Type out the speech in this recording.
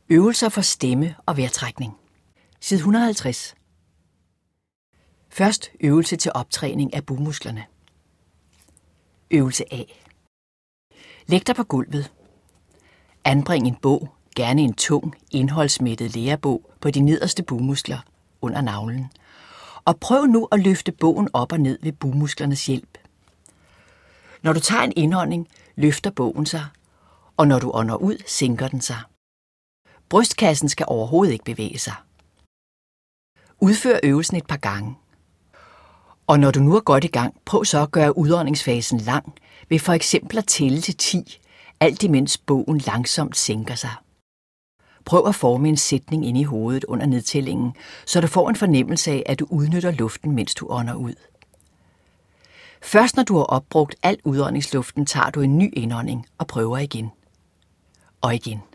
Øvelser for stemme og vejrtrækning. Side 150. Først øvelse til optræning af bugmusklerne. Øvelse A. Læg dig på gulvet. Anbring en bog, gerne en tung, indholdsmættet lærebog, på de nederste bugmuskler under navlen. Og prøv nu at løfte bogen op og ned ved bugmusklernes hjælp. Når du tager en indånding, løfter bogen sig, og når du ånder ud, sænker den sig. Brystkassen skal overhovedet ikke bevæge sig. Udfør øvelsen et par gange. Og når du nu er godt i gang, prøv så at gøre udåndingsfasen lang ved for eksempel at tælle til 10, alt imens bogen langsomt sænker sig. Prøv at forme en sætning inde i hovedet under nedtællingen, så du får en fornemmelse af, at du udnytter luften, mens du ånder ud. Først når du har opbrugt al udåndingsluften, tager du en ny indånding og prøver igen. Og igen.